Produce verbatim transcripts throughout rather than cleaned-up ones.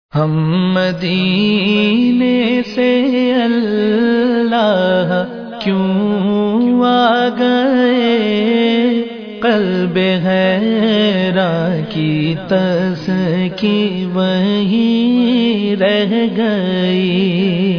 ہم مدینے سے اللہ کیوں آ گئے، قلب حیران کی تسکی وہیں رہ گئی۔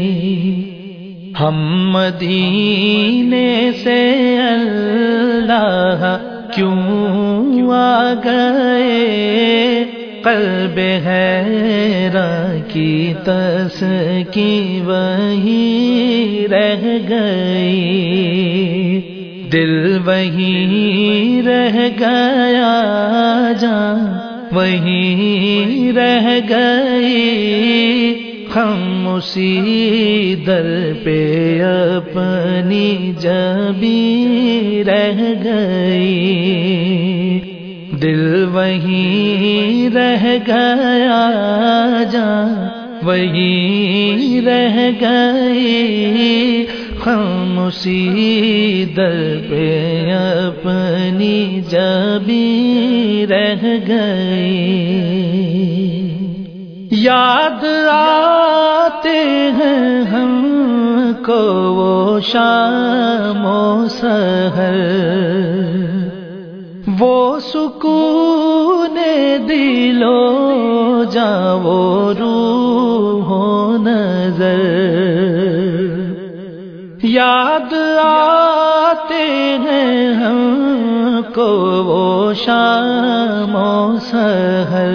ہم مدینے سے اللہ کیوں آ گئے، قلب حیران کی تسکی وہیں رہ گئی۔ دل وہیں رہ گیا، جان وہیں رہ گئی، ہم اسی در پہ اپنی جبیں رہ گئی۔ دل وہیں رہ گیا، جان وہیں رہ گئی، ہم اسی در پہ اپنی جبیں رہ گئی۔ یاد آتے ہیں ہم کو وہ شام و سحر، وہ سکون دل و جاں وہ روح و نظر۔ یاد آتے ہیں ہم کو وہ شام و سحر،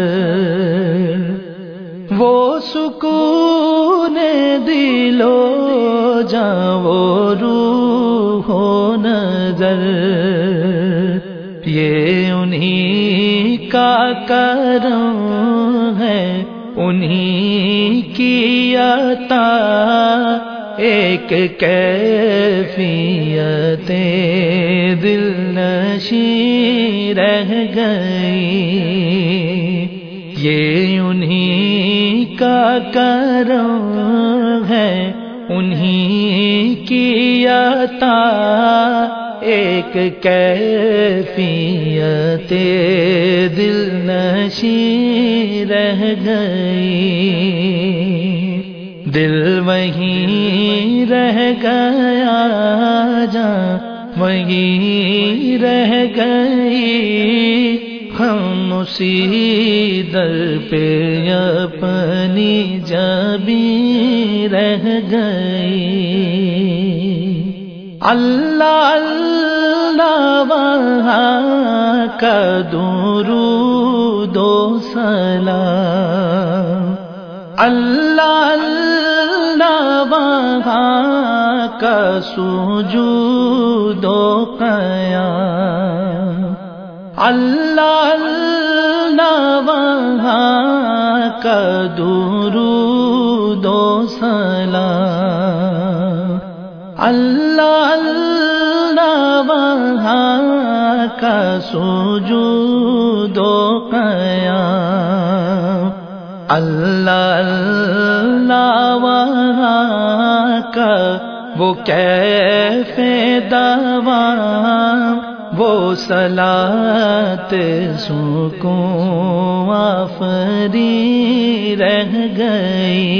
وہ سکون دل و جاں وہ روح و نظر۔ یہ انہی کا کرم ہے، انہی کی عطا، ایک کیفیت دل نشیں رہ گئی۔ یہ انہی کا کرم ہے، انہی کی عطا، ایک کیفیت دل نشیں رہ گئی۔ دل وہیں رہ گیا، جان وہیں رہ گئی، ہم اسی در پہ اپنی جبیں رہ گئی۔ اللہ اللہ وہاں کا درود و سلام، اللہ اللہ وہاں کا سجود و قیام، اللہ اللہ وہاں کا درود و سلام، اللہ اللہ وہاں کا سجود و قیام، اللہ اللہ وہاں کا وہ کیف دوام، وہ صلاۃ سکون آفریں رہ گئی۔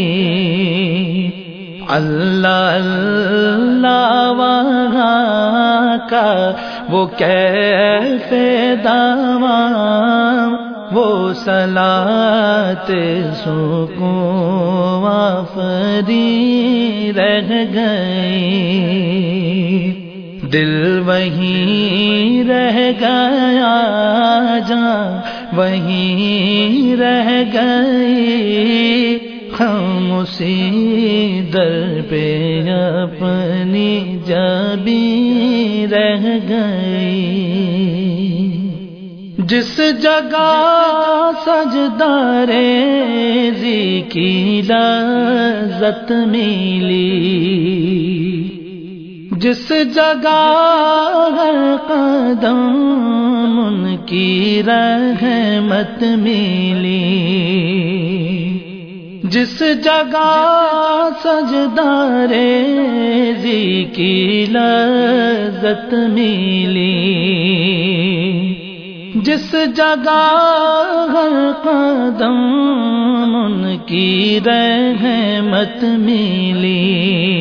اللہ اللہ وہاں کا وہ کیف دوام، وہ صلاۃ سکون آفریں رہ گئی۔ دل وہیں رہ گیا، جان وہیں رہ گئی، ہم اسی در پہ اپنی جبیں رہ گئی۔ جس جگہ سجدہ ریزی کی لذت ملی، جس جگہ ہر قدم ان کی رحمت ملی، جس جگہ سجدہ ریزی کی لذت ملی، جس جگہ ہر قدم ہم ان کی رحمت ملی،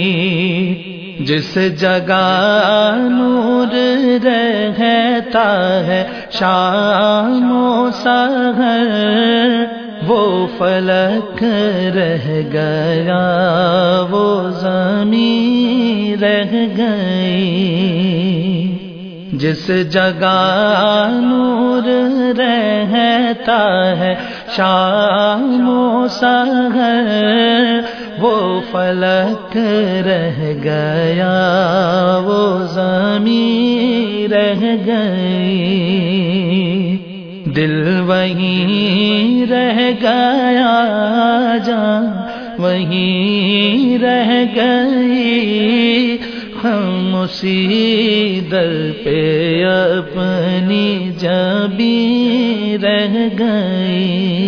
جس جگہ نور رہتا ہے شام و سحر، وہ فلک رہ گیا وہ زمین رہ گئی، جس جگہ نور رہتا ہے شام و سحر، وہ فلک رہ گیا وہ زمین رہ گئی، دل وہیں رہ گیا جان وہیں رہ گئی، ہم اسی در پہ اپنی جبیں رہ گئی،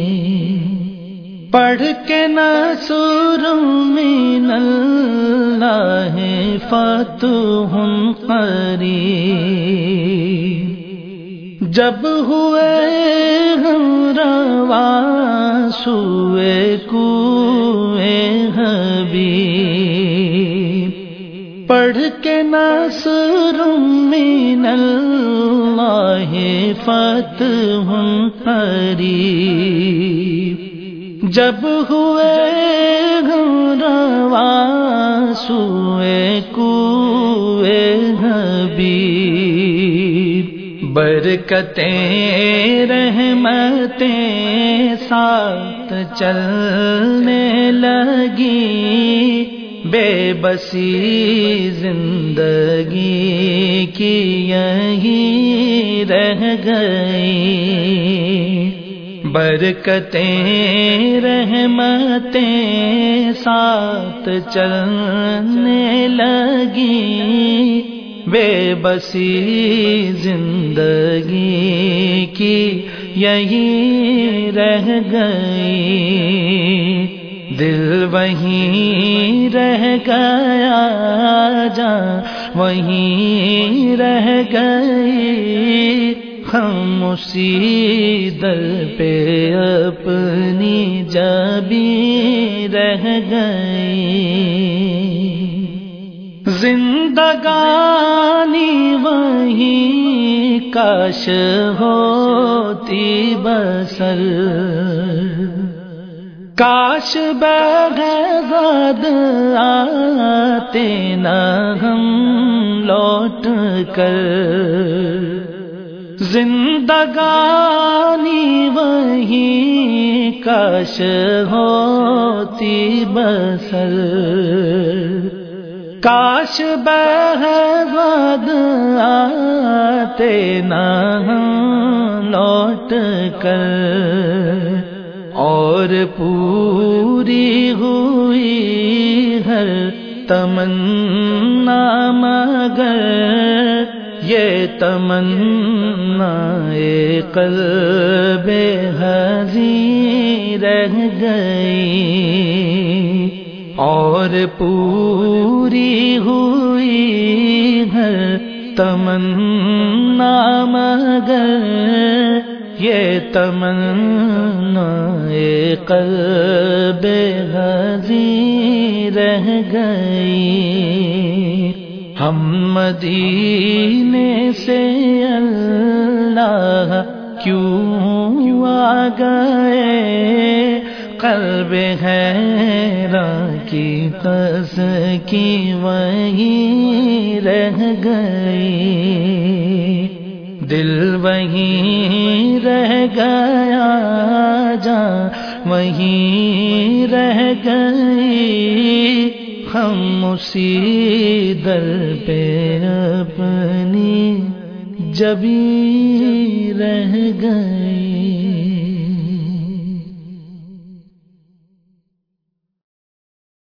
پڑھ کے نصر من اللہ فتح قریب، جب ہوئے ہم رواں سوئے کوئے حبیب، پڑھ کے نصر من اللہ فتح قریب، جب ہوئے ہم رواں سوئے کوئے حبیب، برکتیں رحمتیں ساتھ چلنے لگی، بے بسی زندگی کی یہی رہ گئی، برکتیں رحمتیں ساتھ چلنے لگی، بے بسی زندگی کی یہی رہ گئی، دل وہیں رہ گیا جان وہیں رہ گئی، ہم اسی در پہ اپنی جبیں رہ گئی، زندگانی وہیں کاش ہوتی بسر، کاش بغض آتے نہ ہم لوٹ کر، زندگانی وہیں کاش ہوتی بسر، کاش بغض آتے نہ ہم لوٹ کر، اور پوری ہوئی ہر تمنا مگر یہ تمنا قلب حزین رہ گئی، اور پوری ہوئی ہر تمنا مگر یہ تمنا قلب حزین رہ گئی، ہم مدینے سے اللہ کیوں آ گئے، قلب حیران کی تسکی وہیں رہ گئی، دل وہیں رہ گیا جان وہیں رہ گئی، ہم اسی در پہ اپنی جبیں رہ گئی۔